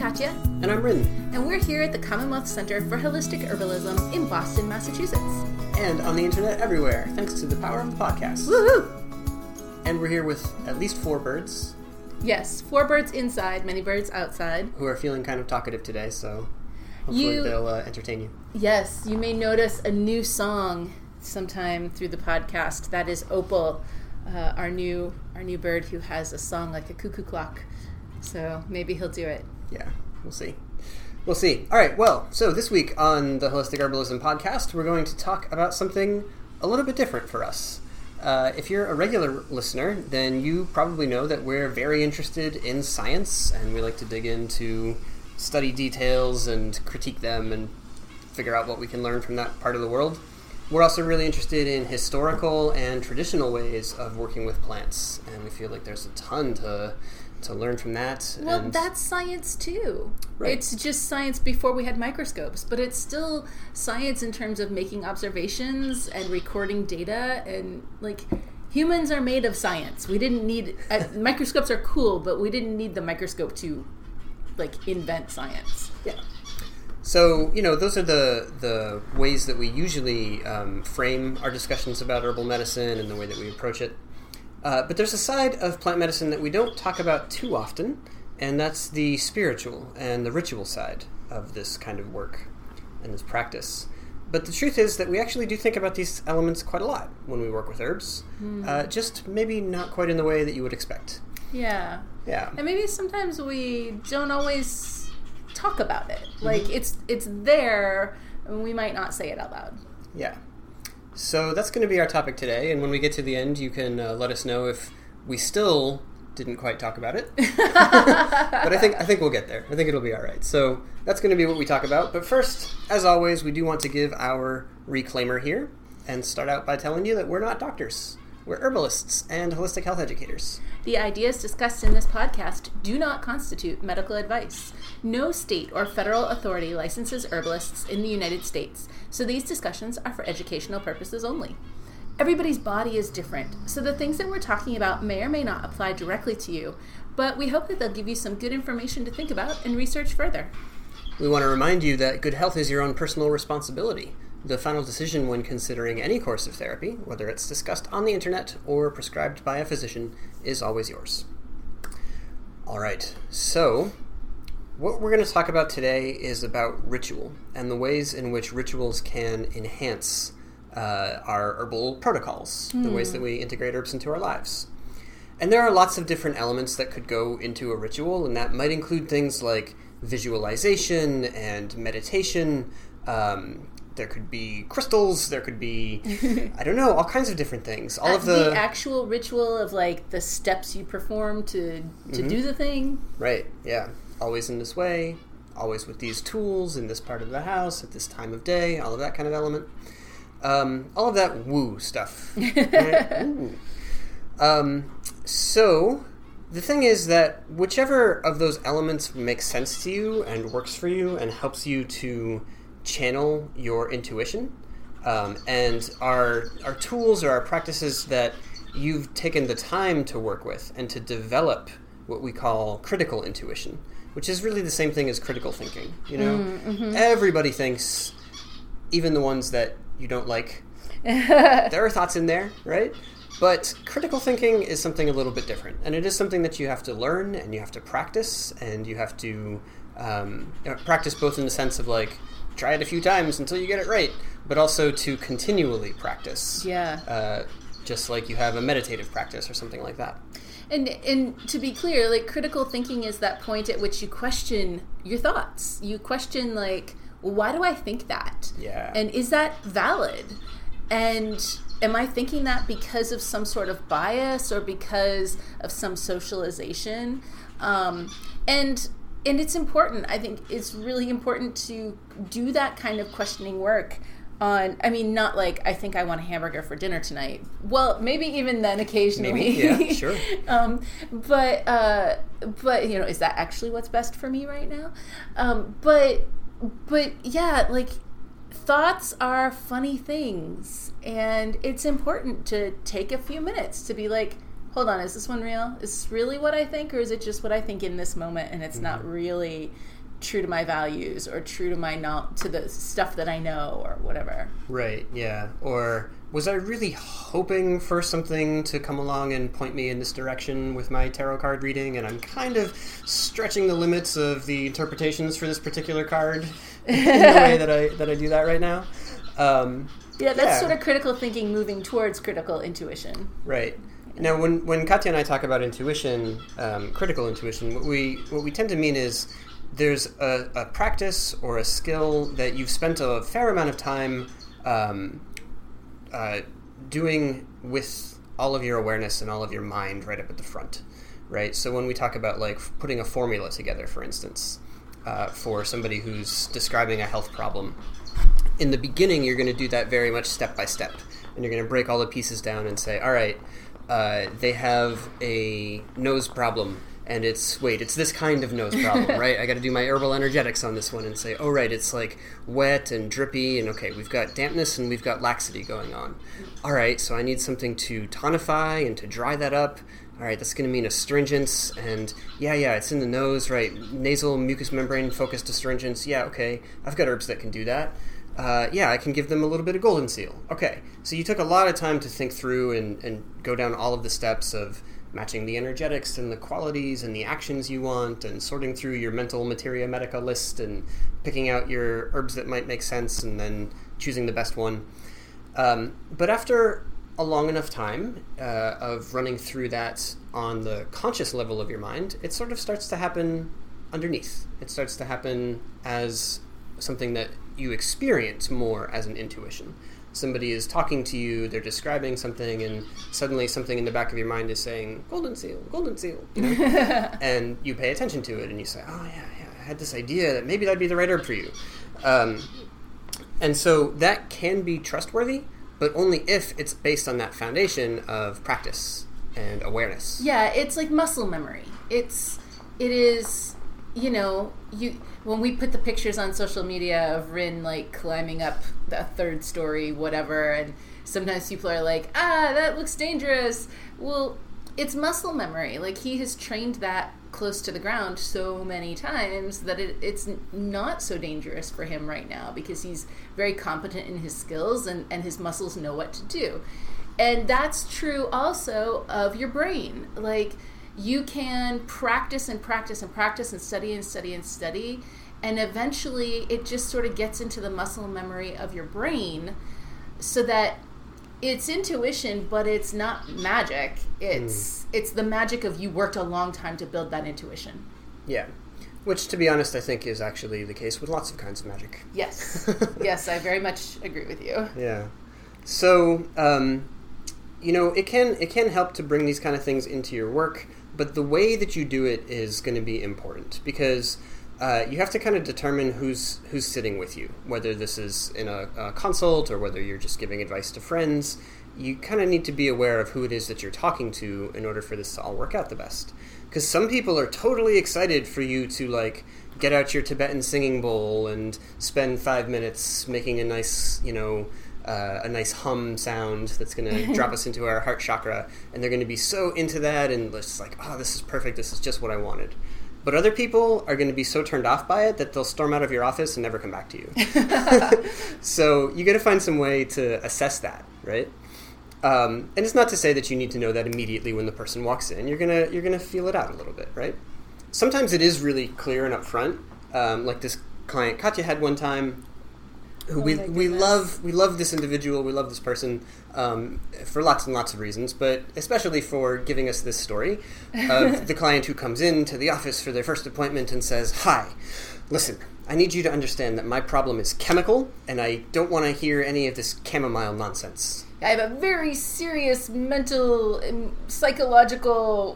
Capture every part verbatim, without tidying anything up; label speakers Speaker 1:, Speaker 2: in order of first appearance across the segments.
Speaker 1: Katya.
Speaker 2: And I'm Rin.
Speaker 1: And we're here at the Commonwealth Center for Holistic Herbalism in Boston, Massachusetts.
Speaker 2: And on the internet everywhere, thanks to the power of the podcast.
Speaker 1: Woohoo!
Speaker 2: And we're here with at least four birds.
Speaker 1: Yes, four birds inside, many birds outside.
Speaker 2: Who are feeling kind of talkative today, so hopefully
Speaker 1: you,
Speaker 2: they'll uh, entertain you.
Speaker 1: Yes, you may notice a new song sometime through the podcast. That is Opal, uh, our new our new bird who has a song like a cuckoo clock. So maybe he'll do it.
Speaker 2: Yeah, we'll see. We'll see. All right, well, so this week on the Holistic Herbalism podcast, we're going to talk about something a little bit different for us. Uh, if you're a regular listener, then you probably know that we're very interested in science, and we like to dig into study details and critique them and figure out what we can learn from that part of the world. We're also really interested in historical and traditional ways of working with plants, and we feel like there's a ton to to learn from that.
Speaker 1: Well,
Speaker 2: and
Speaker 1: that's science too.
Speaker 2: Right.
Speaker 1: It's just science before we had microscopes, but it's still science in terms of making observations and recording data, and like humans are made of science. We didn't need uh, microscopes are cool, but we didn't need the microscope to like invent science.
Speaker 2: Yeah. So, you know, those are the the ways that we usually um, frame our discussions about herbal medicine and the way that we approach it. Uh, but there's a side of plant medicine that we don't talk about too often, and that's the spiritual and the ritual side of this kind of work and this practice. But the truth is that we actually do think about these elements quite a lot when we work with herbs, mm. uh, just maybe not quite in the way that you would expect.
Speaker 1: Yeah.
Speaker 2: Yeah.
Speaker 1: And maybe sometimes we don't always talk about it. Like, mm-hmm. it's it's there, and we might not say it out loud.
Speaker 2: Yeah. So that's going to be our topic today, and when we get to the end, you can uh, let us know if we still didn't quite talk about it. But I think I think we'll get there. I think it'll be all right. So that's going to be what we talk about. But first, as always, we do want to give our reclaimer here and start out by telling you that we're not doctors. We're herbalists and holistic health educators.
Speaker 1: The ideas discussed in this podcast do not constitute medical advice. No state or federal authority licenses herbalists in the United States, so these discussions are for educational purposes only. Everybody's body is different, so the things that we're talking about may or may not apply directly to you, but we hope that they'll give you some good information to think about and research further.
Speaker 2: We want to remind you that good health is your own personal responsibility. The final decision when considering any course of therapy, whether it's discussed on the internet or prescribed by a physician, is always yours. All right, so what we're going to talk about today is about ritual and the ways in which rituals can enhance uh, our herbal protocols, mm. the ways that we integrate herbs into our lives. And there are lots of different elements that could go into a ritual, and that might include things like visualization and meditation. Um, there could be crystals, there could be, I don't know, all kinds of different things. All
Speaker 1: uh,
Speaker 2: of the...
Speaker 1: the actual ritual of like the steps you perform to, to mm-hmm. do the thing.
Speaker 2: Right, yeah. Always in this way, always with these tools, in this part of the house, at this time of day, all of that kind of element. Um, all of that woo stuff. Right? Ooh. Um, so, the thing is that whichever of those elements makes sense to you and works for you and helps you to channel your intuition, um, and our our tools or our practices that you've taken the time to work with and to develop what we call critical intuition, which is really the same thing as critical thinking. You know, mm-hmm. Everybody thinks, even the ones that you don't like. There are thoughts in there, right? But critical thinking is something a little bit different, and it is something that you have to learn and you have to practice, and you have to um, practice both in the sense of like try it a few times until you get it right, but also to continually practice.
Speaker 1: Yeah.
Speaker 2: Uh, just like you have a meditative practice or something like that.
Speaker 1: And and to be clear, like critical thinking is that point at which you question your thoughts. You question like, well, why do I think that?
Speaker 2: Yeah.
Speaker 1: And is that valid? And am I thinking that because of some sort of bias or because of some socialization? Um, and and it's important. I think it's really important to do that kind of questioning work on, I mean, not like, I think I want a hamburger for dinner tonight. Well, maybe even then occasionally.
Speaker 2: Maybe, yeah, sure.
Speaker 1: um, but, uh, but, you know, is that actually what's best for me right now? Um, but, but yeah, like, thoughts are funny things, and it's important to take a few minutes to be like, hold on, is this one real? Is this really what I think, or is it just what I think in this moment, and it's mm-hmm. not really true to my values or true to my no- to the stuff that I know or whatever.
Speaker 2: Right, yeah. Or was I really hoping for something to come along and point me in this direction with my tarot card reading, and I'm kind of stretching the limits of the interpretations for this particular card in the way that I that I do that right now. Um,
Speaker 1: yeah, that's
Speaker 2: yeah.
Speaker 1: sort of critical thinking moving towards critical intuition.
Speaker 2: Right. Now, when, when Katya and I talk about intuition, um, critical intuition, what we what we tend to mean is there's a, a practice or a skill that you've spent a fair amount of time um, uh, doing with all of your awareness and all of your mind right up at the front, right? So when we talk about like putting a formula together, for instance, uh, for somebody who's describing a health problem, in the beginning you're going to do that very much step by step, and you're going to break all the pieces down and say, all right, uh, they have a nose problem. And it's, wait, it's this kind of nose problem, right? I got to do my herbal energetics on this one and say, oh, right, it's like wet and drippy, and okay, we've got dampness and we've got laxity going on. All right, so I need something to tonify and to dry that up. All right, that's going to mean astringents, and yeah, yeah, it's in the nose, right? Nasal mucous membrane focused astringents. Yeah, okay, I've got herbs that can do that. Uh, yeah, I can give them a little bit of golden seal. Okay, so you took a lot of time to think through and, and go down all of the steps of matching the energetics and the qualities and the actions you want, and sorting through your mental materia medica list and picking out your herbs that might make sense and then choosing the best one. Um, but after a long enough time uh, of running through that on the conscious level of your mind, it sort of starts to happen underneath. It starts to happen as something that you experience more as an intuition. Somebody is talking to you, they're describing something, and suddenly something in the back of your mind is saying, golden seal, golden seal, you know? And you pay attention to it, and you say, oh, yeah, yeah, I had this idea that maybe that'd be the right herb for you. Um, and so that can be trustworthy, but only if it's based on that foundation of practice and awareness.
Speaker 1: Yeah, it's like muscle memory. It's, it is, you know, you... when we put the pictures on social media of Rin, like, climbing up the third story, whatever, and sometimes people are like, ah, that looks dangerous. Well, it's muscle memory. Like, he has trained that close to the ground so many times that it, it's not so dangerous for him right now because he's very competent in his skills and, and his muscles know what to do. And that's true also of your brain. Like, you can practice and practice and practice and study and study and study, and eventually it just sort of gets into the muscle memory of your brain so that it's intuition, but it's not magic. It's mm. it's the magic of you worked a long time to build that intuition.
Speaker 2: Yeah. Which, to be honest, I think is actually the case with lots of kinds of magic.
Speaker 1: Yes. Yes, I very much agree with you.
Speaker 2: Yeah. So, um, you know, it can it can help to bring these kind of things into your work, but the way that you do it is going to be important because uh, you have to kind of determine who's who's sitting with you, whether this is in a, a consult or whether you're just giving advice to friends. You kind of need to be aware of who it is that you're talking to in order for this to all work out the best. Because some people are totally excited for you to, like, get out your Tibetan singing bowl and spend five minutes making a nice, you know, uh, a nice hum sound that's going to drop us into our heart chakra. And they're going to be so into that and just like, oh, this is perfect. This is just what I wanted. But other people are going to be so turned off by it that they'll storm out of your office and never come back to you. So you got to find some way to assess that, right? Um, and it's not to say that you need to know that immediately when the person walks in. You're gonna you're gonna feel it out a little bit, right? Sometimes it is really clear and upfront. Um, like this client Katya had one time, who
Speaker 1: oh
Speaker 2: we we love we love this individual, we love this person um, for lots and lots of reasons, but especially for giving us this story of the client who comes in to the office for their first appointment and says, "Hi, listen, I need you to understand that my problem is chemical, and I don't want to hear any of this chamomile nonsense.
Speaker 1: I have a very serious mental and psychological,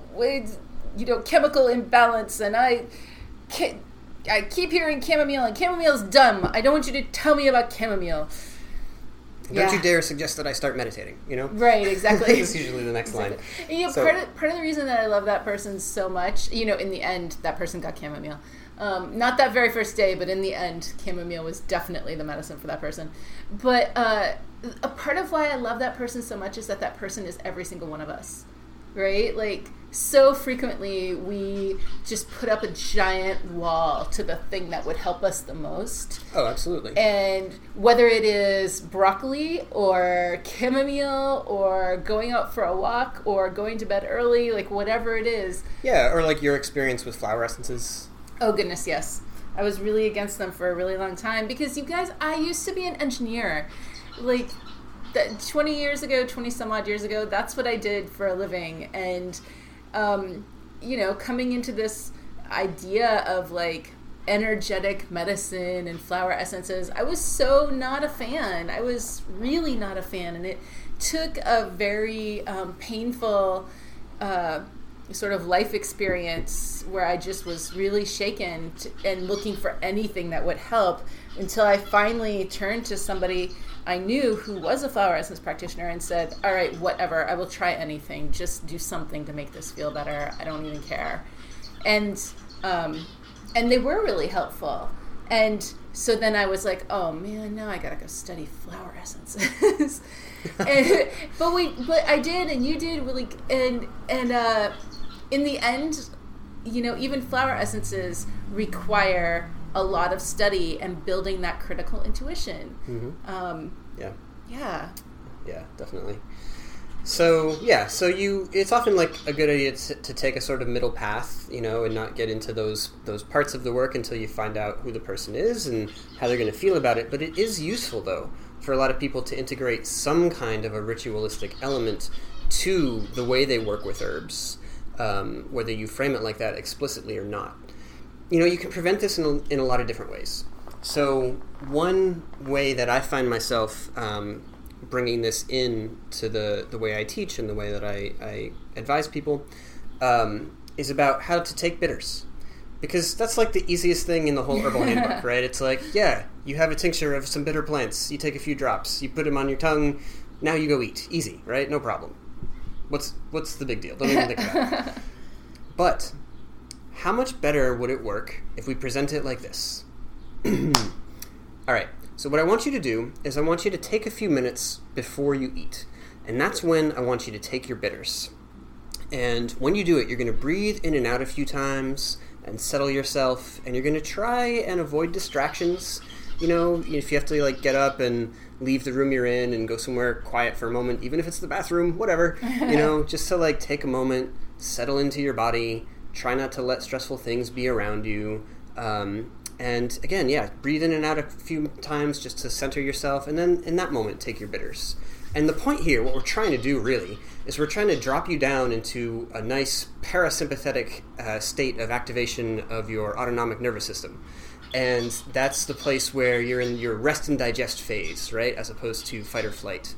Speaker 1: you know, chemical imbalance, and I can't, I keep hearing chamomile, and chamomile's dumb. I don't want you to tell me about chamomile."
Speaker 2: Don't
Speaker 1: yeah.
Speaker 2: you dare suggest that I start meditating, you know?
Speaker 1: Right, exactly.
Speaker 2: That's usually the next exactly. line.
Speaker 1: And, you know, so, part, of, part of the reason that I love that person so much, you know, in the end, that person got chamomile. Um, not that very first day, but in the end, chamomile was definitely the medicine for that person. But uh, a part of why I love that person so much is that that person is every single one of us. right? Like, so frequently we just put up a giant wall to the thing that would help us the most.
Speaker 2: Oh, absolutely.
Speaker 1: And whether it is broccoli or chamomile or going out for a walk or going to bed early, like whatever it is.
Speaker 2: Yeah, or like your experience with flower essences.
Speaker 1: Oh, goodness, yes. I was really against them for a really long time because, you guys, I used to be an engineer. Like, that twenty years ago, twenty some odd years ago, that's what I did for a living. And Um, you know, coming into this idea of like energetic medicine and flower essences, I was so not a fan. I was really not a fan. And it took a very um, painful uh, sort of life experience where I just was really shaken to, and looking for anything that would help until I finally turned to somebody I knew who was a flower essence practitioner and said, all right, whatever, I will try anything. Just do something to make this feel better. I don't even care. And um, and they were really helpful. And so then I was like, oh man, now I gotta go study flower essences. and, but we, but I did, and you did, really, and and uh, in the end, you know, even flower essences require a lot of study and building that critical intuition.
Speaker 2: Mm-hmm.
Speaker 1: Um,
Speaker 2: yeah.
Speaker 1: Yeah.
Speaker 2: Yeah, definitely. So, yeah, so you, it's often like a good idea to, to take a sort of middle path, you know, and not get into those, those parts of the work until you find out who the person is and how they're going to feel about it. But it is useful, though, for a lot of people to integrate some kind of a ritualistic element to the way they work with herbs, um, whether you frame it like that explicitly or not. You know, you can prevent this in a, in a lot of different ways. So one way that I find myself um, bringing this in to the, the way I teach and the way that I, I advise people um, is about how to take bitters. Because that's like the easiest thing in the whole herbal handbook, right? It's like, yeah, you have a tincture of some bitter plants. You take a few drops. You put them on your tongue. Now you go eat. Easy, right? No problem. What's what's the big deal? Don't even think about it. But how much better would it work if we present it like this? All right, so what I want you to do is I want you to take a few minutes before you eat. And that's when I want you to take your bitters. And when you do it, you're going to breathe in and out a few times and settle yourself. And you're going to try and avoid distractions. You know, if you have to like get up and leave the room you're in and go somewhere quiet for a moment, even if it's the bathroom, whatever, you know, just to like take a moment, settle into your body. Try not to let stressful things be around you. Um, and again, yeah, breathe in and out a few times just to center yourself. And then in that moment, take your bitters. And the point here, what we're trying to do really, is we're trying to drop you down into a nice parasympathetic uh, state of activation of your autonomic nervous system. And that's the place where you're in your rest and digest phase, right, as opposed to fight or flight.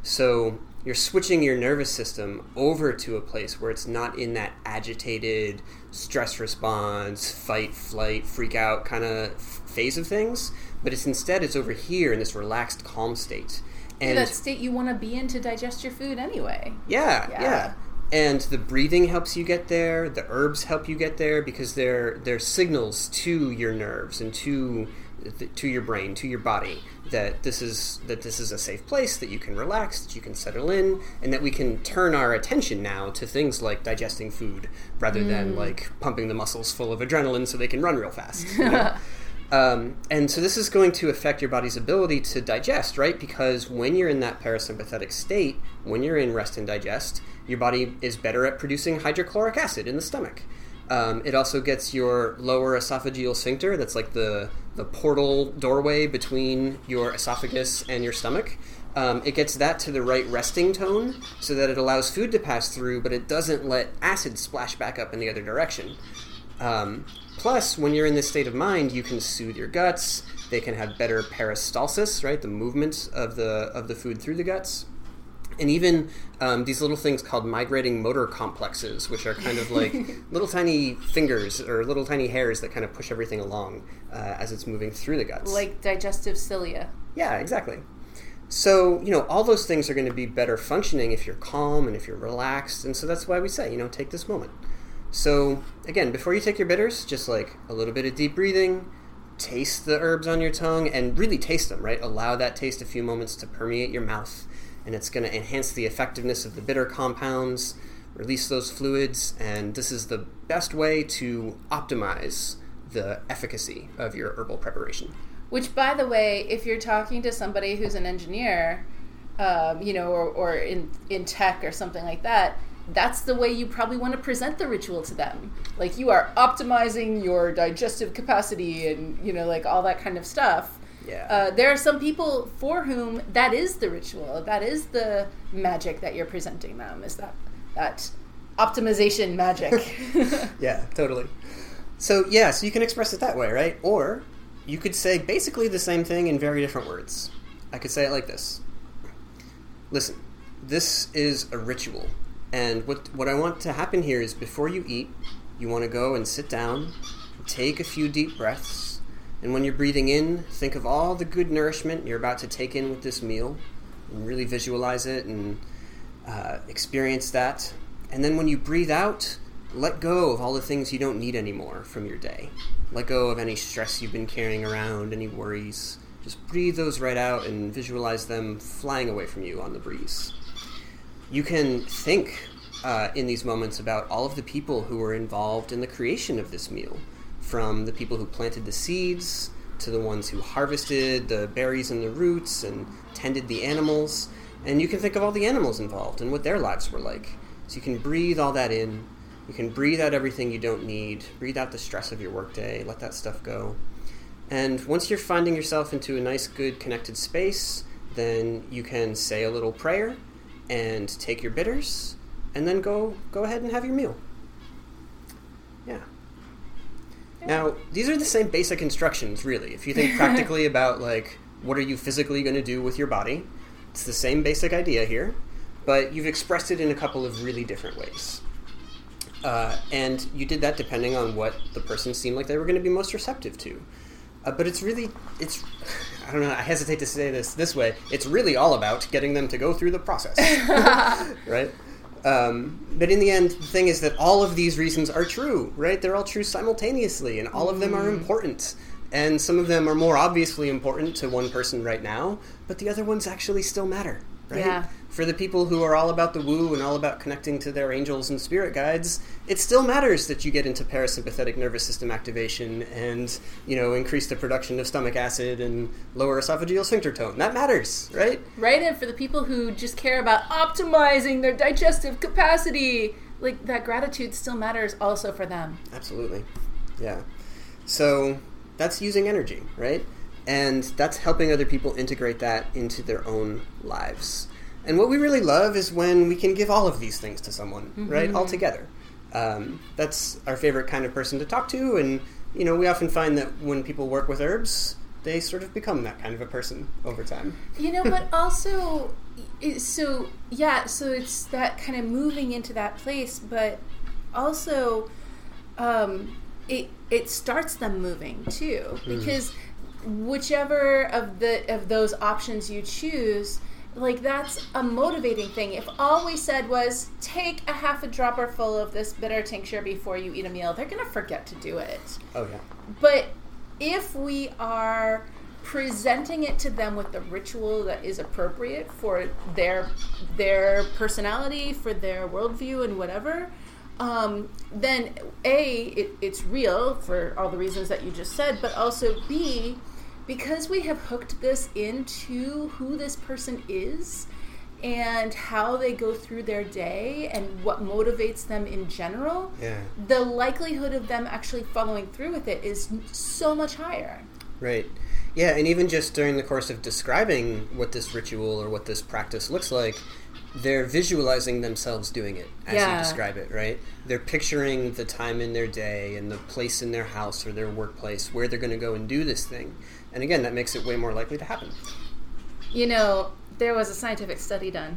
Speaker 2: So you're switching your nervous system over to a place where it's not in that agitated stress response, fight, flight, freak out kind of phase of things, but it's instead it's over here in this relaxed, calm state. And
Speaker 1: yeah, that state you want to be in to digest your food anyway.
Speaker 2: Yeah,
Speaker 1: yeah,
Speaker 2: yeah. And the breathing helps you get there. The herbs help you get there because they're they're signals to your nerves and to to your brain, to your body, that this is that this is a safe place, that you can relax, that you can settle in, and that we can turn our attention now to things like digesting food rather mm. than like pumping the muscles full of adrenaline so they can run real fast. You know? um, and so this is going to affect your body's ability to digest, right? Because when you're in that parasympathetic state, when you're in rest and digest, your body is better at producing hydrochloric acid in the stomach. Um, it also gets your lower esophageal sphincter, that's like the, the portal doorway between your esophagus and your stomach. Um, it gets that to the right resting tone so that it allows food to pass through, but it doesn't let acid splash back up in the other direction. Um, plus, when you're in this state of mind, you can soothe your guts. They can have better peristalsis, right, the movement of the of the food through the guts. And even um, these little things called migrating motor complexes, which are kind of like little tiny fingers or little tiny hairs that kind of push everything along uh, as it's moving through the guts.
Speaker 1: Like digestive cilia.
Speaker 2: Yeah, exactly. So, you know, all those things are going to be better functioning if you're calm and if you're relaxed. And so that's why we say, you know, take this moment. So, again, before you take your bitters, just like a little bit of deep breathing, taste the herbs on your tongue and really taste them, right? Allow that taste a few moments to permeate your mouth. And it's going to enhance the effectiveness of the bitter compounds. release those fluids, and this is the best way to optimize the efficacy of your herbal preparation.
Speaker 1: Which, by the way, if you're talking to somebody who's an engineer, um, you know, or, or in, in tech or something like that, that's the way you probably want to present the ritual to them. Like, you are optimizing your digestive capacity and, you know, like all that kind of stuff.
Speaker 2: Yeah.
Speaker 1: Uh, there are some people for whom that is the ritual. That is the magic that you're presenting them, is that that optimization magic.
Speaker 2: Yeah, totally. So, yeah, so you can express it that way, right? Or you could say basically the same thing in very different words. I could say it like this. Listen, this is a ritual. And what what I want to happen here is before you eat, you want to go and sit down, take a few deep breaths, and when you're breathing in, think of all the good nourishment you're about to take in with this meal, and really visualize it and uh, experience that. And then when you breathe out, let go of all the things you don't need anymore from your day. Let go of any stress you've been carrying around, any worries. Just breathe those right out and visualize them flying away from you on the breeze. You can think uh, in these moments about all of the people who were involved in the creation of this meal, from the people who planted the seeds to the ones who harvested the berries and the roots and tended the animals. And you can think of all the animals involved and what their lives were like. So you can breathe all that in. You can breathe out everything you don't need. Breathe out the stress of your workday. Let that stuff go. And once you're finding yourself into a nice, good, connected space, then you can say a little prayer and take your bitters, and then go go ahead and have your meal. Yeah. yeah. Now, these are the same basic instructions, really. If you think practically about, like, what are you physically going to do with your body, it's the same basic idea here, but you've expressed it in a couple of really different ways. Uh, and you did that depending on what the person seemed like they were going to be most receptive to. Uh, but it's really, it's, I don't know, I hesitate to say this this way, it's really all about getting them to go through the process, right? Um, but in the end, the thing is that all of these reasons are true, right? They're all true simultaneously, and all of them are important. And some of them are more obviously important to one person right now, but the other ones actually still matter, right?
Speaker 1: Yeah.
Speaker 2: For the people who are all about the woo and all about connecting to their angels and spirit guides, it still matters that you get into parasympathetic nervous system activation and, you know, increase the production of stomach acid and lower esophageal sphincter tone. That matters, right?
Speaker 1: Right, and for the people who just care about optimizing their digestive capacity, like, that gratitude still matters also for them.
Speaker 2: Absolutely. Yeah. So that's using energy, right? And that's helping other people integrate that into their own lives. And what we really love is when we can give all of these things to someone, mm-hmm. right, all together. Um, that's our favorite kind of person to talk to, and, you know, we often find that when people work with herbs, they sort of become that kind of a person over time.
Speaker 1: You know, but also, so, yeah, so it's that kind of moving into that place, but also um, it it starts them moving, too, because mm. whichever of the of those options you choose, like, that's a motivating thing. If all we said was, take a half a dropper full of this bitter tincture before you eat a meal, they're going to forget to do it.
Speaker 2: Oh, yeah.
Speaker 1: But if we are presenting it to them with the ritual that is appropriate for their their personality, for their worldview and whatever, um, then A, it, it's real for all the reasons that you just said, but also B, because we have hooked this into who this person is and how they go through their day and what motivates them in general,
Speaker 2: yeah.
Speaker 1: the likelihood of them actually following through with it is so much higher.
Speaker 2: Right. Yeah, and even just during the course of describing what this ritual or what this practice looks like, they're visualizing themselves doing it as
Speaker 1: yeah.
Speaker 2: you describe it, right? They're picturing the time in their day and the place in their house or their workplace where they're going to go and do this thing. And again, that makes it way more likely to happen.
Speaker 1: You know, there was a scientific study done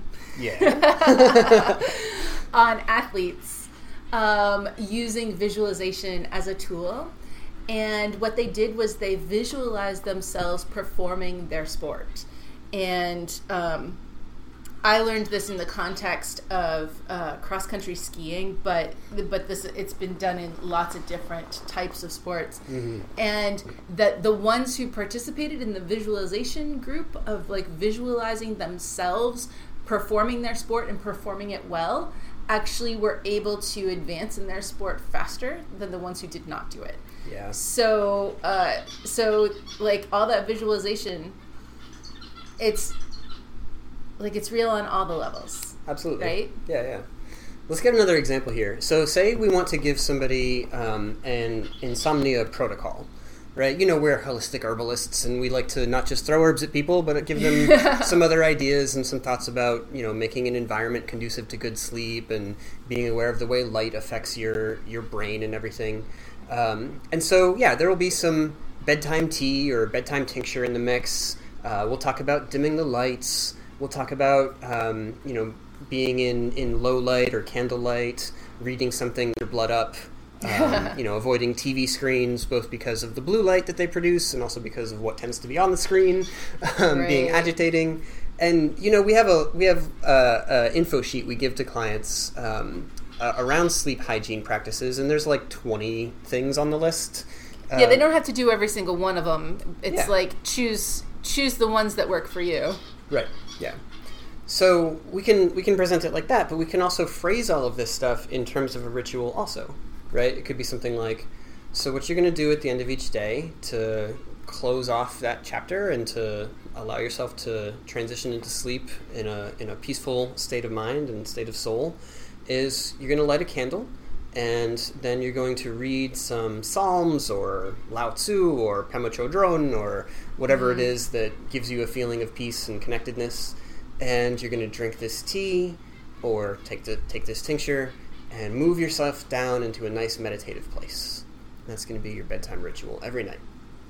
Speaker 2: yeah.
Speaker 1: on athletes um, using visualization as a tool. And what they did was they visualized themselves performing their sport. And um, I learned this in the context of uh, cross-country skiing, but but this it's been done in lots of different types of sports.
Speaker 2: Mm-hmm.
Speaker 1: And the the ones who participated in the visualization group of like visualizing themselves performing their sport and performing it well, actually were able to advance in their sport faster than the ones who did not do it.
Speaker 2: Yeah.
Speaker 1: So, uh, so like all that visualization, it's like it's real on all the levels.
Speaker 2: Absolutely.
Speaker 1: Right?
Speaker 2: Yeah, yeah. Let's get another example here. So say we want to give somebody um, an insomnia protocol, right? You know, we're holistic herbalists, and we like to not just throw herbs at people, but give them some other ideas and some thoughts about, you know, making an environment conducive to good sleep and being aware of the way light affects your, your brain and everything. Um, and so, yeah, there will be some bedtime tea or bedtime tincture in the mix. Uh, we'll talk about dimming the lights. We'll talk about, um, you know, being in, in low light or candlelight, reading something with your blood up, um, you know, avoiding T V screens, both because of the blue light that they produce and also because of what tends to be on the screen, um,
Speaker 1: right.
Speaker 2: being agitating. And, you know, we have a we have a, a info sheet we give to clients um, uh, around sleep hygiene practices, and there's like twenty things on the list.
Speaker 1: Yeah, um, they don't have to do every single one of them. It's yeah. like choose choose the ones that work for you.
Speaker 2: Right, yeah. So we can we can present it like that, but we can also phrase all of this stuff in terms of a ritual also, right? It could be something like, so what you're going to do at the end of each day to close off that chapter and to allow yourself to transition into sleep in a in a peaceful state of mind and state of soul is you're going to light a candle, and then you're going to read some Psalms or Lao Tzu or Pema Chodron or whatever mm-hmm. it is that gives you a feeling of peace and connectedness. And you're going to drink this tea or take the, take this tincture and move yourself down into a nice meditative place. That's going to be your bedtime ritual every night.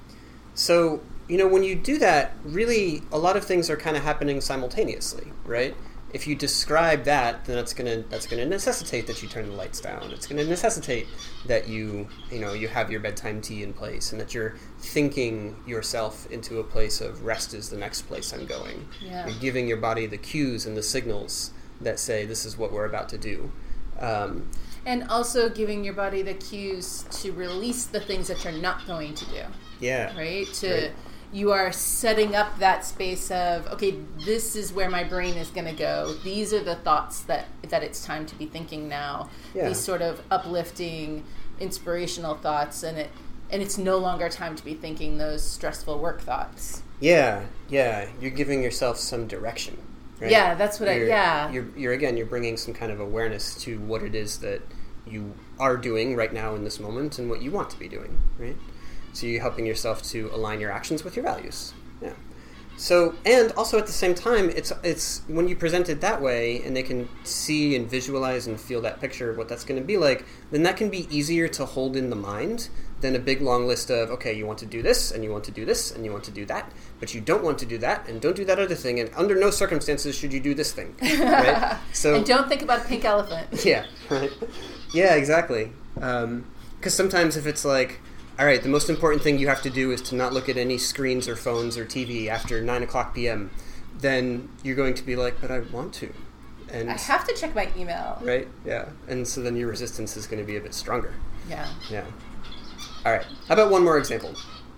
Speaker 2: So, you know, when you do that, really a lot of things are kind of happening simultaneously, right? If you describe that, then that's going to that's going to necessitate that you turn the lights down. It's going to necessitate that you, you know, you have your bedtime tea in place and that you're thinking yourself into a place of rest is the next place I'm going.
Speaker 1: Yeah.
Speaker 2: You're giving your body the cues and the signals that say this is what we're about to do. Um,
Speaker 1: and also giving your body the cues to release the things that you're not going to do.
Speaker 2: Yeah.
Speaker 1: Right? To
Speaker 2: right.
Speaker 1: You are setting up that space of, okay, this is where my brain is going to go. These are the thoughts that, that it's time to be thinking now.
Speaker 2: Yeah.
Speaker 1: These sort of uplifting, inspirational thoughts, and it and it's no longer time to be thinking those stressful work thoughts.
Speaker 2: Yeah, yeah. You're giving yourself some direction, right?
Speaker 1: Yeah, that's what
Speaker 2: you're,
Speaker 1: I, yeah.
Speaker 2: You're, you're, again, you're bringing some kind of awareness to what it is that you are doing right now in this moment and what you want to be doing, right? So you're helping yourself to align your actions with your values. Yeah. So, and also at the same time, it's it's when you present it that way and they can see and visualize and feel that picture of what that's going to be like, then that can be easier to hold in the mind than a big long list of, okay, you want to do this and you want to do this and you want to do that, but you don't want to do that and don't do that other thing, and under no circumstances should you do this thing. Right? So,
Speaker 1: and don't think about a pink elephant.
Speaker 2: Yeah, right. Yeah, exactly. Um, 'cause sometimes if it's like, all right, the most important thing you have to do is to not look at any screens or phones or T V after nine o'clock p.m., then you're going to be like, but I want to. And
Speaker 1: I have to check my email.
Speaker 2: Right, yeah. And so then your resistance is going to be a bit stronger.
Speaker 1: Yeah.
Speaker 2: Yeah. All right. How about one more example?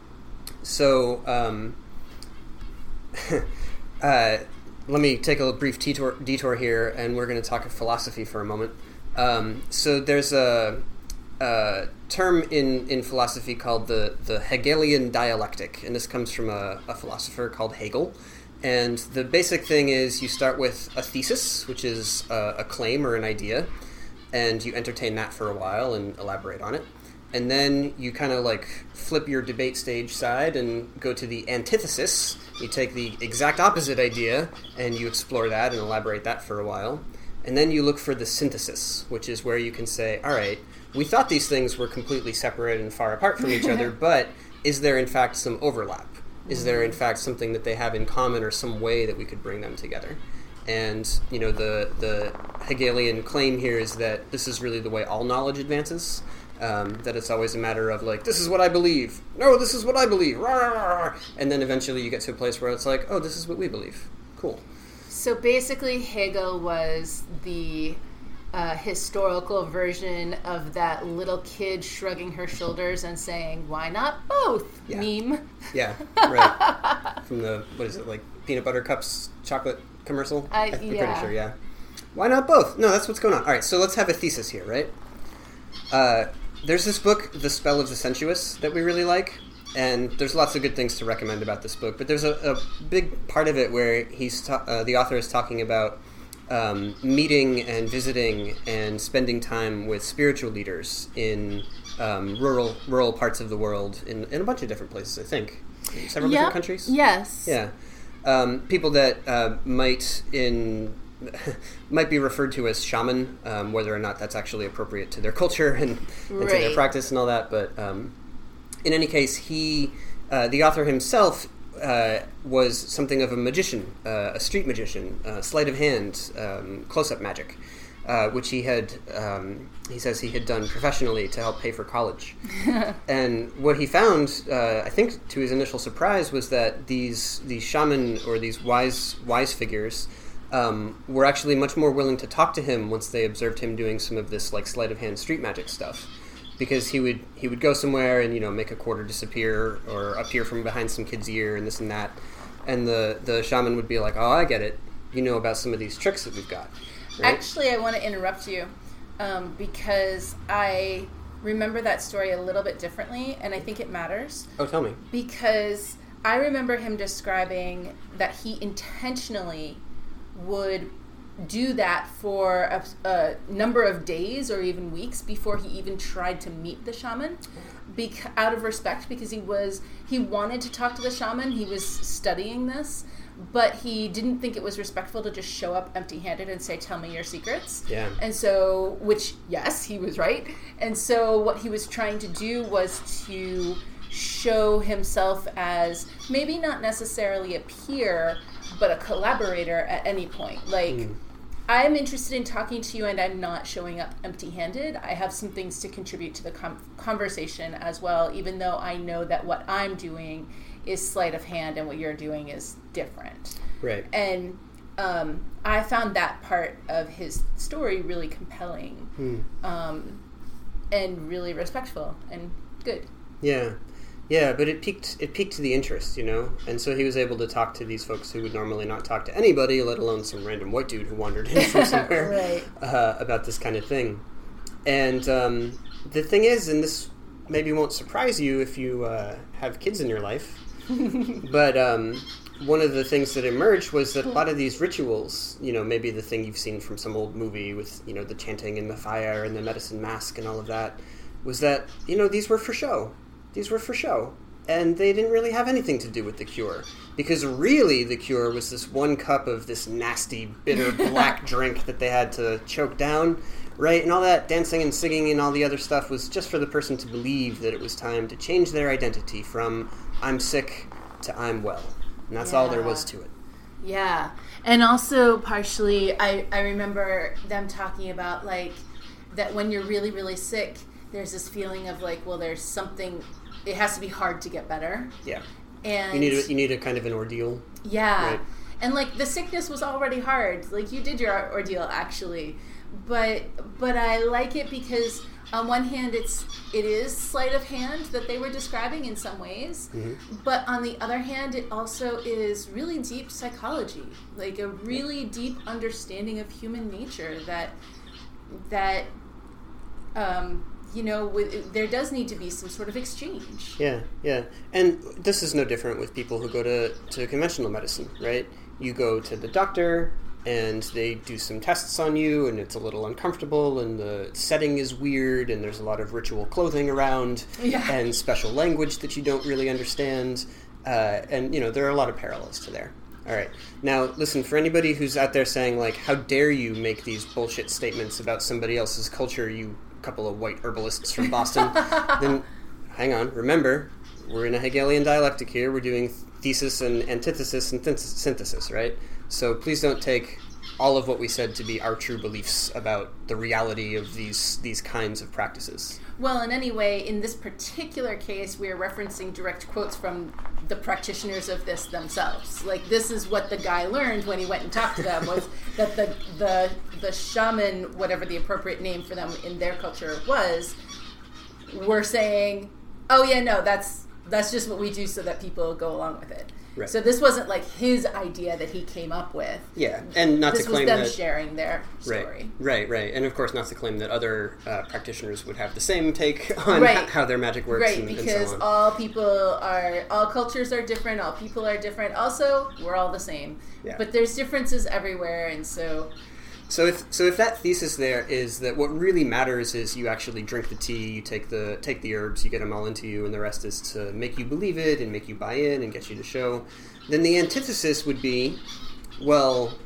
Speaker 2: So, um, uh, let me take a brief detour, detour here, and we're going to talk philosophy for a moment. Um, so there's a... Uh, term in, in philosophy called the, the Hegelian dialectic, and this comes from a, a philosopher called Hegel. And the basic thing is you start with a thesis, which is a, a claim or an idea, and you entertain that for a while and elaborate on it. And then you kind of like flip your debate stage side and go to the antithesis. You take the exact opposite idea and you explore that and elaborate that for a while. And then you look for the synthesis, which is where you can say, all right, we thought these things were completely separate and far apart from each other, but is there in fact some overlap? Is there in fact something that they have in common or some way that we could bring them together? And, you know, the, the Hegelian claim here is that this is really the way all knowledge advances, um, that it's always a matter of like, this is what I believe. No, this is what I believe. And then eventually you get to a place where it's like, oh, this is what we believe. Cool.
Speaker 1: So basically Hegel was the uh, historical version of that little kid shrugging her shoulders and saying, why not both?
Speaker 2: Yeah.
Speaker 1: Meme.
Speaker 2: Yeah, right. From the, what is it, like Peanut Butter Cups chocolate commercial?
Speaker 1: Uh,
Speaker 2: I'm
Speaker 1: yeah.
Speaker 2: pretty sure, yeah. Why not both? No, that's what's going on. All right, so let's have a thesis here, right? Uh, there's this book, The Spell of the Sensuous, that we really like, and there's lots of good things to recommend about this book, but there's a, a big part of it where he's ta- uh, the author is talking about um, meeting and visiting and spending time with spiritual leaders in um, rural rural parts of the world, in, in a bunch of different places, I think. Several
Speaker 1: yep.
Speaker 2: different countries?
Speaker 1: Yes.
Speaker 2: Yeah. Um, people that uh, might in... might be referred to as shaman, um, whether or not that's actually appropriate to their culture and, and
Speaker 1: right.
Speaker 2: to their practice and all that. But um, in any case, he, uh, the author himself, uh, was something of a magician, uh, a street magician, uh, sleight of hand, um, close-up magic, uh, which he had, um, he says he had done professionally to help pay for college. And what he found, uh, I think to his initial surprise, was that these these shaman or these wise wise figures Um, were actually much more willing to talk to him once they observed him doing some of this like sleight of hand street magic stuff, because he would he would go somewhere and you know make a quarter disappear or appear from behind some kid's ear and this and that, and the the shaman would be like, "Oh, I get it. You know about some of these tricks that we've got." Right?
Speaker 1: Actually, I want to interrupt you um, because I remember that story a little bit differently, and I think it matters.
Speaker 2: Oh, tell me.
Speaker 1: Because I remember him describing that he intentionally would do that for a, a number of days or even weeks before he even tried to meet the shaman, bec- out of respect, because he was he wanted to talk to the shaman. He was studying this, but he didn't think it was respectful to just show up empty-handed and say, "Tell me your secrets."
Speaker 2: Yeah.
Speaker 1: And so, which yes, he was right. And so, what he was trying to do was to show himself as maybe not necessarily a peer, but a collaborator at any point. Like, mm. I'm interested in talking to you and I'm not showing up empty-handed. I have some things to contribute to the com- conversation as well, even though I know that what I'm doing is sleight of hand and what you're doing is different.
Speaker 2: Right.
Speaker 1: And um, I found that part of his story really compelling mm. um, and really respectful and good.
Speaker 2: Yeah. Yeah, but it piqued it piqued the interest, you know? And so he was able to talk to these folks who would normally not talk to anybody, let alone some random white dude who wandered in from somewhere,
Speaker 1: right.
Speaker 2: uh, about this kind of thing. And um, the thing is, and this maybe won't surprise you if you uh, have kids in your life, but um, one of the things that emerged was that a lot of these rituals, you know, maybe the thing you've seen from some old movie with, you know, the chanting and the fire and the medicine mask and all of that, was that, you know, these were for show. These were for show, and they didn't really have anything to do with the cure, because really the cure was this one cup of this nasty, bitter, black drink that they had to choke down, right? And all that dancing and singing and all the other stuff was just for the person to believe that it was time to change their identity from I'm sick to I'm well. And that's yeah. all there was to it.
Speaker 1: Yeah. And also partially, I, I remember them talking about, like, that when you're really, really sick, there's this feeling of, like, well, there's something... It has to be hard to get better.
Speaker 2: Yeah.
Speaker 1: And
Speaker 2: you need a, you need a kind of an ordeal.
Speaker 1: Yeah.
Speaker 2: Right?
Speaker 1: And like the sickness was already hard. Like you did your ordeal actually. But but I like it because on one hand it's it is sleight of hand that they were describing in some ways. Mm-hmm. But on the other hand it also is really deep psychology. Like a really deep understanding of human nature that that um you know, with, there does need to be some sort of exchange.
Speaker 2: Yeah, yeah. And this is no different with people who go to, to conventional medicine, right? You go to the doctor, and they do some tests on you, and it's a little uncomfortable, and the setting is weird, and there's a lot of ritual clothing around,
Speaker 1: yeah.
Speaker 2: and special language that you don't really understand. Uh, and, you know, there are a lot of parallels to there. All right. Now, listen, for anybody who's out there saying, like, how dare you make these bullshit statements about somebody else's culture, you couple of white herbalists from Boston, then hang on. Remember, we're in a Hegelian dialectic here. We're doing thesis and antithesis and th- synthesis, right? So please don't take all of what we said to be our true beliefs about the reality of these these kinds of practices.
Speaker 1: Well, in any way, in this particular case, we are referencing direct quotes from the practitioners of this themselves. Like, this is what the guy learned when he went and talked to them, was that the the the shaman, whatever the appropriate name for them in their culture was, were saying, oh yeah, no, that's That's just what we do so that people go along with it.
Speaker 2: Right.
Speaker 1: So this wasn't like his idea that he came up with.
Speaker 2: Yeah, and not
Speaker 1: this
Speaker 2: to claim
Speaker 1: was them
Speaker 2: that
Speaker 1: sharing their
Speaker 2: right,
Speaker 1: story.
Speaker 2: right, right, and of course not to claim that other uh, practitioners would have the same take on
Speaker 1: right.
Speaker 2: h- how their magic works.
Speaker 1: Right,
Speaker 2: and,
Speaker 1: because
Speaker 2: and so on.
Speaker 1: all people are, all cultures are different. All people are different. Also, we're all the same.
Speaker 2: Yeah.
Speaker 1: But there's differences everywhere, and so.
Speaker 2: So if so, if that thesis there is that what really matters is you actually drink the tea, you take the take the herbs, you get them all into you, and the rest is to make you believe it and make you buy in and get you to show, then the antithesis would be, well,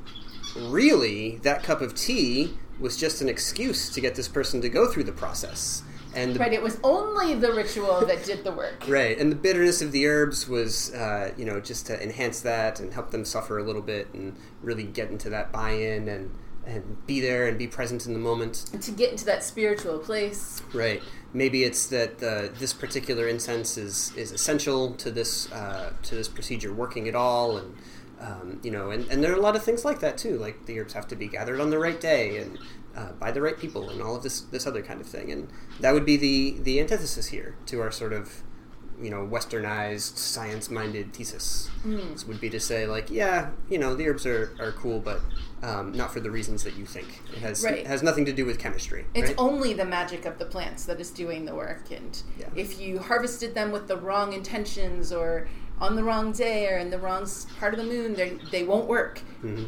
Speaker 2: really, that cup of tea was just an excuse to get this person to go through the process. And the,
Speaker 1: right, it was only the ritual that did the work.
Speaker 2: Right, and the bitterness of the herbs was, uh, you know, just to enhance that and help them suffer a little bit and really get into that buy-in and and be there and be present in the moment.
Speaker 1: And to get into that spiritual place.
Speaker 2: Right. Maybe it's that uh, this particular incense is, is essential to this uh, to this procedure working at all, and um, you know, and, and there are a lot of things like that too. Like the herbs have to be gathered on the right day and uh, by the right people, and all of this this other kind of thing. And that would be the the antithesis here to our sort of, you know, westernized, science-minded thesis.
Speaker 1: Mm.
Speaker 2: This would be to say, like, yeah, you know, the herbs are, are cool, but um, not for the reasons that you think. It has
Speaker 1: right.
Speaker 2: it has nothing to do with chemistry.
Speaker 1: It's
Speaker 2: right?
Speaker 1: only the magic of the plants that is doing the work. And
Speaker 2: yeah.
Speaker 1: if you harvested them with the wrong intentions or on the wrong day or in the wrong part of the moon, they they won't work.
Speaker 2: Mm-hmm.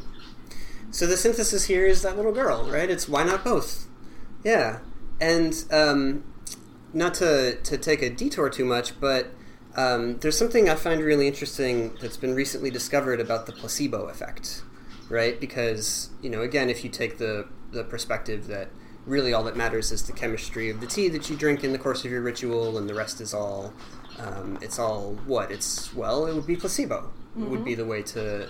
Speaker 2: So the synthesis here is that little girl, right? It's why not both? Yeah. And um, not to, to take a detour too much, but um, there's something I find really interesting that's been recently discovered about the placebo effect, right? Because, you know, again, if you take the, the perspective that really all that matters is the chemistry of the tea that you drink in the course of your ritual, and the rest is all, um, it's all what? It's, well, it would be placebo. Mm-hmm. It would be the way to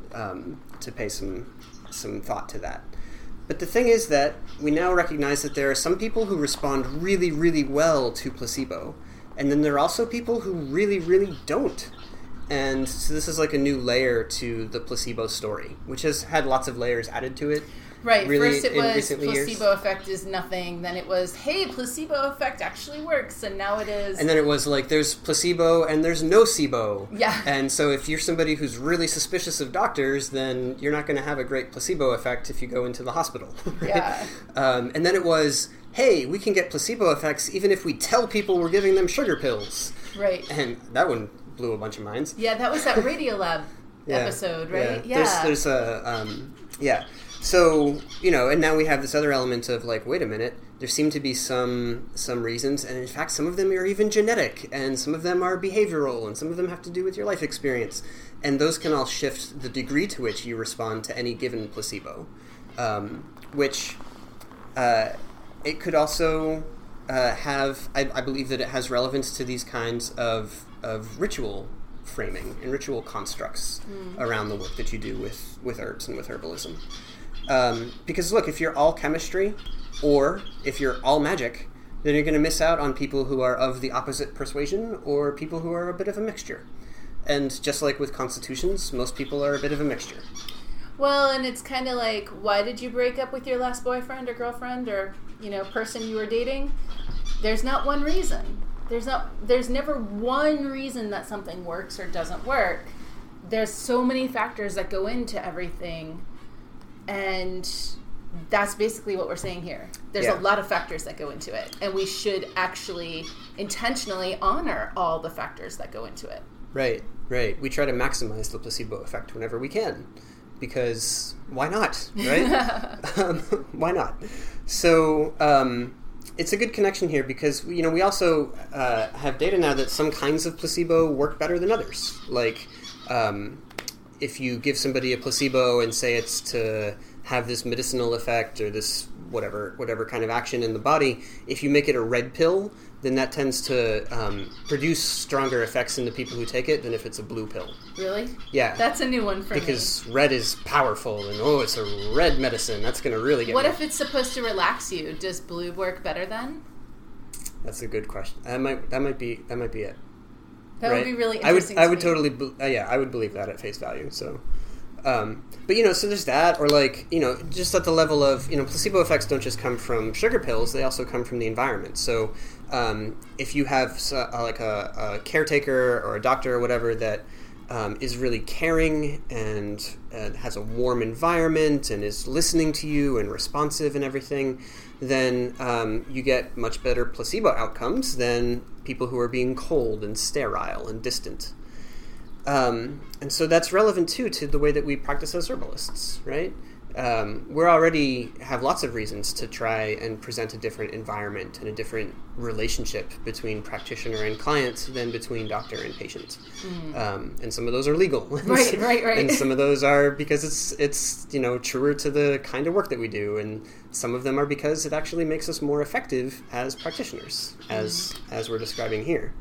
Speaker 2: um, to pay some some thought to that. But the thing is that we now recognize that there are some people who respond really, really well to placebo, and then there are also people who really, really don't. And so this is like a new layer to the placebo story, which has had lots of layers added to it.
Speaker 1: Right.
Speaker 2: Really,
Speaker 1: First it
Speaker 2: in
Speaker 1: was
Speaker 2: recent
Speaker 1: placebo
Speaker 2: years.
Speaker 1: effect is nothing. Then it was, hey, placebo effect actually works. And now it is...
Speaker 2: And then it was like, there's placebo and there's nocebo.
Speaker 1: Yeah.
Speaker 2: And so if you're somebody who's really suspicious of doctors, then you're not going to have a great placebo effect if you go into the hospital. Right?
Speaker 1: Yeah.
Speaker 2: Um, and then it was, hey, we can get placebo effects even if we tell people we're giving them sugar pills.
Speaker 1: Right.
Speaker 2: And that one blew a bunch of minds.
Speaker 1: Yeah, that was that Radiolab
Speaker 2: yeah.
Speaker 1: episode, right?
Speaker 2: Yeah. yeah. There's, there's a, um, yeah. So, you know, and now we have this other element of like, wait a minute, there seem to be some some reasons, and in fact some of them are even genetic, and some of them are behavioral, and some of them have to do with your life experience. And those can all shift the degree to which you respond to any given placebo. Um, which uh, it could also uh, have, I, I believe that it has relevance to these kinds of, of ritual framing and ritual constructs mm. around the work that you do with, with herbs and with herbalism. Um, because look, if you're all chemistry, or if you're all magic, then you're going to miss out on people who are of the opposite persuasion, or people who are a bit of a mixture. And just like with constitutions, most people are a bit of a mixture.
Speaker 1: Well, and it's kind of like, why did you break up with your last boyfriend or girlfriend or, you know, person you were dating? There's not one reason. There's not. There's never one reason that something works or doesn't work. There's so many factors that go into everything. And that's basically what we're saying here. There's
Speaker 2: yeah.
Speaker 1: a lot of factors that go into it. And we should actually intentionally honor all the factors that go into it.
Speaker 2: Right, right. We try to maximize the placebo effect whenever we can. Because why not, right? um, why not? So um, it's a good connection here because, you know, we also uh, have data now that some kinds of placebo work better than others. Like... Um, if you give somebody a placebo and say it's to have this medicinal effect or this whatever whatever kind of action in the body, if you make it a red pill, then that tends to um, produce stronger effects in the people who take it than if it's a blue pill.
Speaker 1: Really?
Speaker 2: Yeah.
Speaker 1: That's a new one for
Speaker 2: because
Speaker 1: me.
Speaker 2: Because red is powerful, and oh, it's a red medicine. That's going to really get
Speaker 1: What
Speaker 2: me.
Speaker 1: if it's supposed to relax you? Does blue work better then?
Speaker 2: That's a good question. That might that might be that might be it.
Speaker 1: That
Speaker 2: right?
Speaker 1: would be really
Speaker 2: I would,
Speaker 1: interesting.
Speaker 2: I
Speaker 1: to
Speaker 2: would
Speaker 1: me.
Speaker 2: totally, be, uh, yeah, I would believe that at face value. So, um, but you know, so there's that, or like, you know, just at the level of, you know, placebo effects don't just come from sugar pills; they also come from the environment. So, um, if you have uh, like a, a caretaker or a doctor or whatever that um, is really caring and uh, has a warm environment and is listening to you and responsive and everything, then um, you get much better placebo outcomes than people who are being cold and sterile and distant. Um, and so that's relevant, too, to the way that we practice as herbalists, right? Um, we already have lots of reasons to try and present a different environment and a different relationship between practitioner and client than between doctor and patient. Mm. Um, and some of those are legal.
Speaker 1: Right, right, right.
Speaker 2: And some of those are because it's, it's, you know, truer to the kind of work that we do. And some of them are because it actually makes us more effective as practitioners, as, mm. as we're describing here.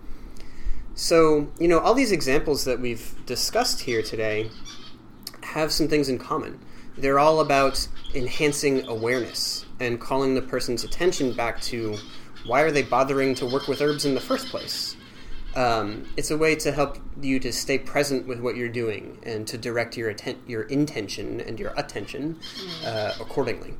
Speaker 2: So, you know, all these examples that we've discussed here today have some things in common. They're all about enhancing awareness and calling the person's attention back to why are they bothering to work with herbs in the first place. Um, it's a way to help you to stay present with what you're doing and to direct your atten- your intention and your attention uh, accordingly.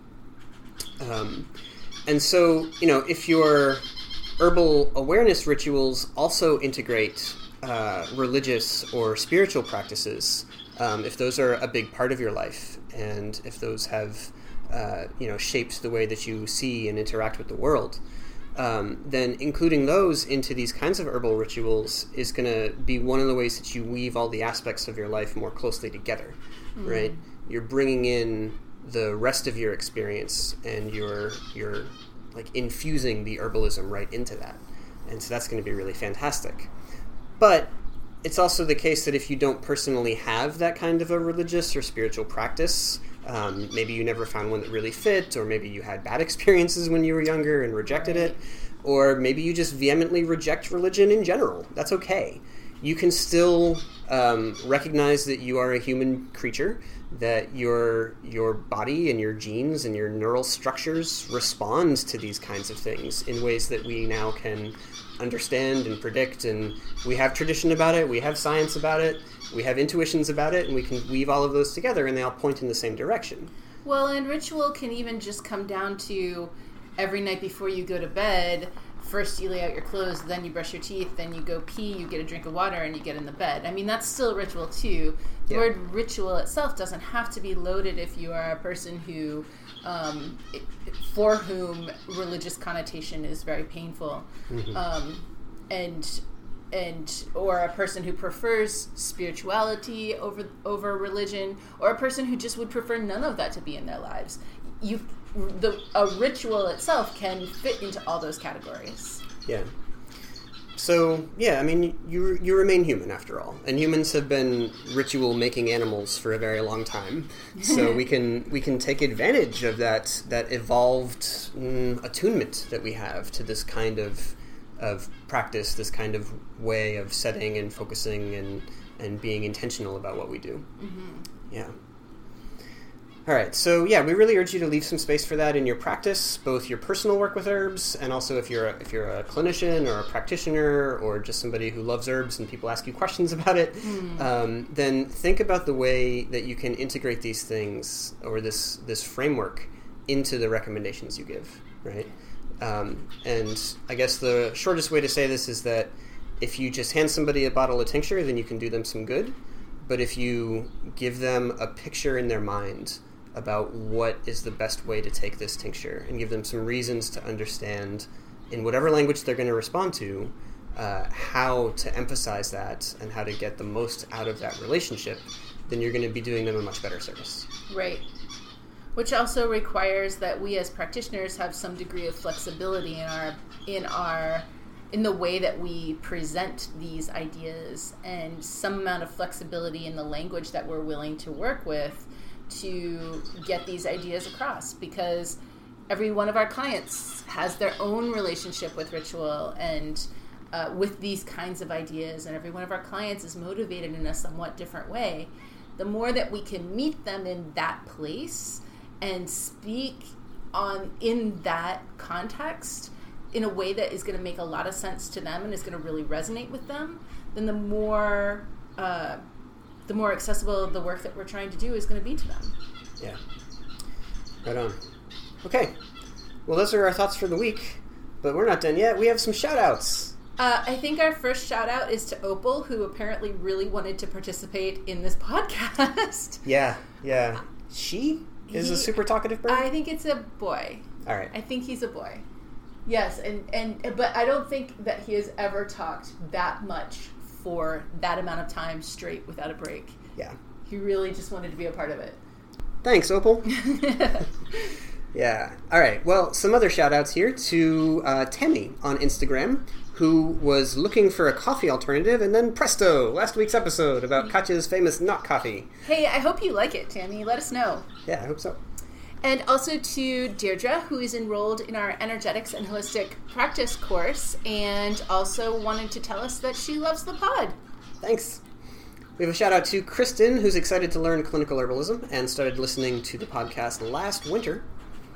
Speaker 2: Um, and so, you know, if your herbal awareness rituals also integrate uh, religious or spiritual practices, Um, if those are a big part of your life, and if those have, uh, you know, shaped the way that you see and interact with the world, um, then including those into these kinds of herbal rituals is going to be one of the ways that you weave all the aspects of your life more closely together, mm. right? You're bringing in the rest of your experience, and you're you're like infusing the herbalism right into that, and so that's going to be really fantastic. But it's also the case that if you don't personally have that kind of a religious or spiritual practice, um, maybe you never found one that really fit, or maybe you had bad experiences when you were younger and rejected it, or maybe you just vehemently reject religion in general. That's okay. You can still um, recognize that you are a human creature, that your your body and your genes and your neural structures respond to these kinds of things in ways that we now can understand and predict, and we have tradition about it, we have science about it, we have intuitions about it, and we can weave all of those together, and they all point in the same direction.
Speaker 1: Well, and ritual can even just come down to every night before you go to bed, first you lay out your clothes, then you brush your teeth, then you go pee, you get a drink of water, and you get in the bed. I mean, that's still a ritual too. The yeah. word ritual itself doesn't have to be loaded if you are a person who Um, it, for whom religious connotation is very painful, mm-hmm. um, and and or a person who prefers spirituality over over religion, or a person who just would prefer none of that to be in their lives. You, the a ritual itself can fit into all those categories.
Speaker 2: Yeah. So, yeah, I mean, you you remain human after all, and humans have been ritual-making animals for a very long time. So we can we can take advantage of that that evolved mm, attunement that we have to this kind of of practice, this kind of way of setting and focusing and and being intentional about what we do. Mm-hmm. Yeah. All right, so yeah, we really urge you to leave some space for that in your practice, both your personal work with herbs, and also if you're a, if you're a clinician or a practitioner or just somebody who loves herbs and people ask you questions about it, mm. um, then think about the way that you can integrate these things or this this framework into the recommendations you give, right? Um, and I guess the shortest way to say this is that if you just hand somebody a bottle of tincture, then you can do them some good, but if you give them a picture in their mind about what is the best way to take this tincture and give them some reasons to understand in whatever language they're going to respond to uh, how to emphasize that and how to get the most out of that relationship, then you're going to be doing them a much better service.
Speaker 1: Right. Which also requires that we as practitioners have some degree of flexibility in our in our in the way that we present these ideas, and some amount of flexibility in the language that we're willing to work with to get these ideas across, because every one of our clients has their own relationship with ritual and uh, with these kinds of ideas, and every one of our clients is motivated in a somewhat different way. The more that we can meet them in that place and speak on in that context in a way that is going to make a lot of sense to them and is going to really resonate with them, then the more uh, the more accessible the work that we're trying to do is going to be to them.
Speaker 2: Yeah. Right on. Okay. Well, those are our thoughts for the week. But we're not done yet. We have some shout-outs.
Speaker 1: Uh, I think our first shout-out is to Opal, who apparently really wanted to participate in this podcast.
Speaker 2: Yeah, yeah. She is
Speaker 1: He,
Speaker 2: a super talkative bird?
Speaker 1: I think it's a boy.
Speaker 2: All right.
Speaker 1: I think he's a boy. Yes, and, and but I don't think that he has ever talked that much for that amount of time straight without a break.
Speaker 2: Yeah.
Speaker 1: He really just wanted to be a part of it.
Speaker 2: Thanks, Opal. Yeah. All right. Well, some other shout-outs here to uh, Tammy on Instagram, who was looking for a coffee alternative, and then presto, last week's episode about Katya's famous not coffee.
Speaker 1: Hey, I hope you like it, Tammy. Let us know.
Speaker 2: Yeah, I hope so.
Speaker 1: And also to Deirdre, who is enrolled in our Energetics and Holistic Practice course, and also wanted to tell us that she loves the pod.
Speaker 2: Thanks. We have a shout-out to Kristen, who's excited to learn clinical herbalism and started listening to the podcast last winter.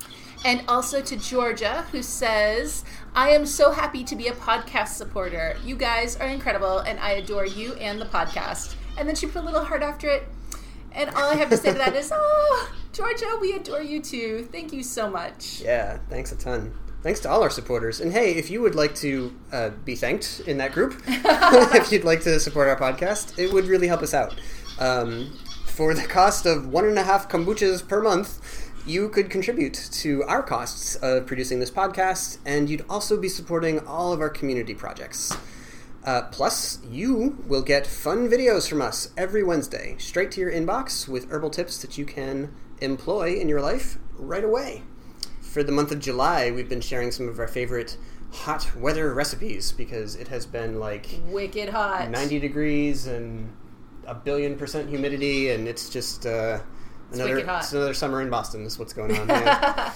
Speaker 1: And also to Georgia, who says, I am so happy to be a podcast supporter. You guys are incredible, and I adore you and the podcast. And then she put a little heart after it. And all I have to say to that is, oh, Georgia, we adore you too. Thank you so much.
Speaker 2: Yeah, thanks a ton. Thanks to all our supporters. And hey, if you would like to uh, be thanked in that group, if you'd like to support our podcast, it would really help us out. Um, for the cost of one and a half kombuchas per month, you could contribute to our costs of producing this podcast, and you'd also be supporting all of our community projects. Uh, plus, you will get fun videos from us every Wednesday, straight to your inbox with herbal tips that you can employ in your life right away. For the month of July, we've been sharing some of our favorite hot weather recipes because it has been like
Speaker 1: wicked hot,
Speaker 2: ninety degrees and a billion percent humidity, and it's just uh,
Speaker 1: it's
Speaker 2: another it's another summer in Boston. Is what's going on. Yeah.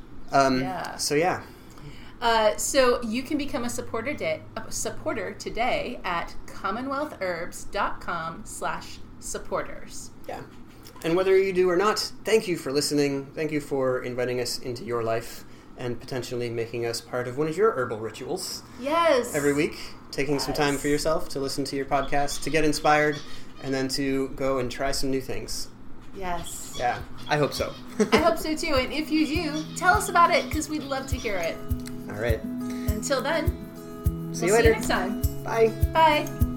Speaker 2: um,
Speaker 1: yeah.
Speaker 2: So yeah.
Speaker 1: Uh, so you can become a supporter, day, a supporter today at commonwealthherbs.com slash supporters.
Speaker 2: Yeah. And whether you do or not, thank you for listening. Thank you for inviting us into your life and potentially making us part of one of your herbal rituals.
Speaker 1: Yes.
Speaker 2: Every week, taking
Speaker 1: yes.
Speaker 2: some time for yourself to listen to your podcast, to get inspired, and then to go and try some new things.
Speaker 1: Yes.
Speaker 2: Yeah, I hope so.
Speaker 1: I hope so too. And if you do, tell us about it because we'd love to hear it.
Speaker 2: All right.
Speaker 1: Until then,
Speaker 2: see
Speaker 1: we'll
Speaker 2: you later.
Speaker 1: See you next time.
Speaker 2: Bye.
Speaker 1: Bye.